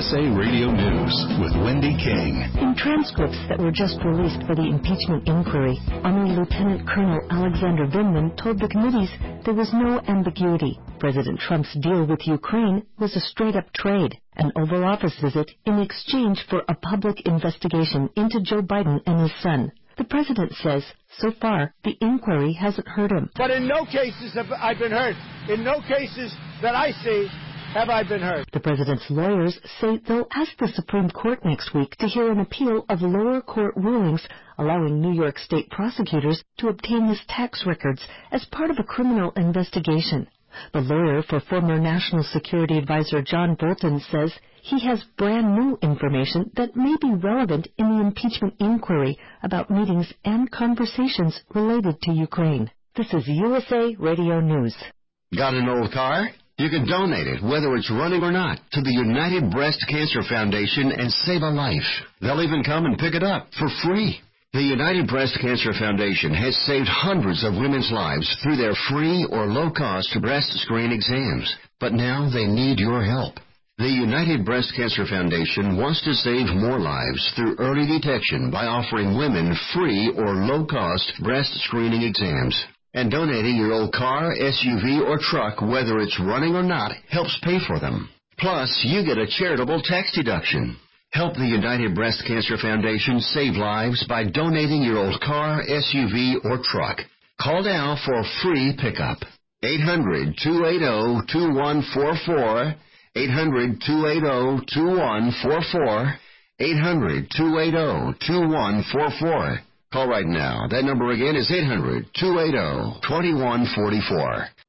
USA Radio News with Wendy King. In transcripts that were just released for the impeachment inquiry, Army Lieutenant Colonel Alexander Vindman told the committees there was no ambiguity. President Trump's deal with Ukraine was a straight-up trade, an Oval Office visit in exchange for a public investigation into Joe Biden and his son. The president says, so far, the inquiry hasn't hurt him. But in no cases have I been hurt. In no cases that I see have I been hurt. The president's lawyers say they'll ask the Supreme Court next week to hear an appeal of lower court rulings allowing New York State prosecutors to obtain his tax records as part of a criminal investigation. The lawyer for former National Security Advisor John Bolton says he has brand new information that may be relevant in the impeachment inquiry about meetings and conversations related to Ukraine. This is USA Radio News. Got an old car? You can donate it, whether it's running or not, to the United Breast Cancer Foundation and save a life. They'll even come and pick it up for free. The United Breast Cancer Foundation has saved hundreds of women's lives through their free or low-cost breast screen exams. But now they need your help. The United Breast Cancer Foundation wants to save more lives through early detection by offering women free or low-cost breast screening exams. And donating your old car, SUV, or truck, whether it's running or not, helps pay for them. Plus, you get a charitable tax deduction. Help the United Breast Cancer Foundation save lives by donating your old car, SUV, or truck. Call now for a free pickup. 800-280-2144. 800-280-2144. 800-280-2144. Call right now. That number again is 800-280-2144.